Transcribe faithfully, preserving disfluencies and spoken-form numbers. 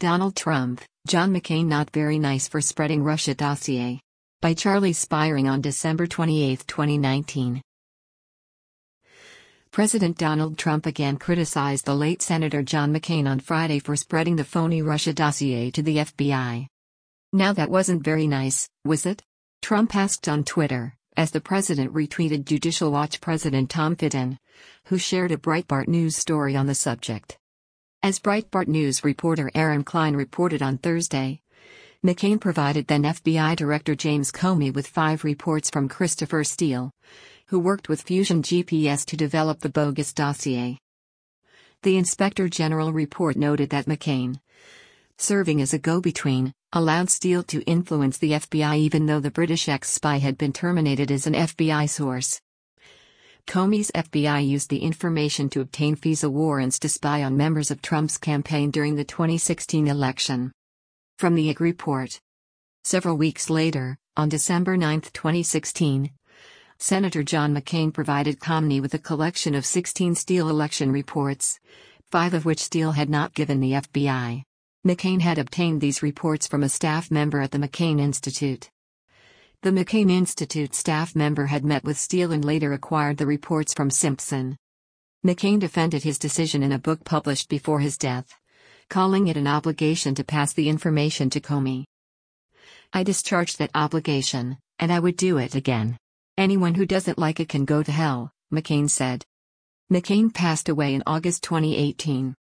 Donald Trump, John McCain not very nice for spreading Russia dossier. By Charlie Spiring on December twenty-eighth, twenty nineteen. President Donald Trump again criticized the late Senator John McCain on Friday for spreading the phony Russia dossier to the F B I. Now that wasn't very nice, was it? Trump asked on Twitter, as the president retweeted Judicial Watch President Tom Fitton, who shared a Breitbart News story on the subject. As Breitbart News reporter Aaron Klein reported on Thursday, McCain provided then F B I Director James Comey with five reports from Christopher Steele, who worked with Fusion G P S to develop the bogus dossier. The Inspector General report noted that McCain, serving as a go-between, allowed Steele to influence the F B I even though the British ex-spy had been terminated as an F B I source. Comey's F B I used the information to obtain FISA warrants to spy on members of Trump's campaign during the twenty sixteen election. From the I G report. Several weeks later, on December ninth, twenty sixteen, Senator John McCain provided Comey with a collection of sixteen Steele election reports, five of which Steele had not given the F B I. McCain had obtained these reports from a staff member at the McCain Institute. The McCain Institute staff member had met with Steele and later acquired the reports from Simpson. McCain defended his decision in a book published before his death, calling it an obligation to pass the information to Comey. "I discharged that obligation, and I would do it again. Anyone who doesn't like it can go to hell," McCain said. McCain passed away in August twenty eighteen.